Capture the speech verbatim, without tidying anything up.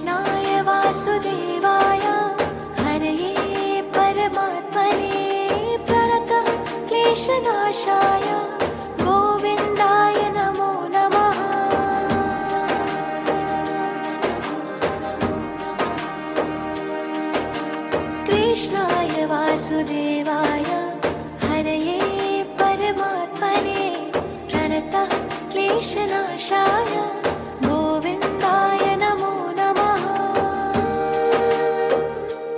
कृष्णाय वासुदेवाय हरये परमात्मने प्रणतः क्लेशनाशाय गोविन्दाय नमो नमः। कृष्णाय वासुदेवाय हरये परमात्मने प्रणतः क्लेशनाशाय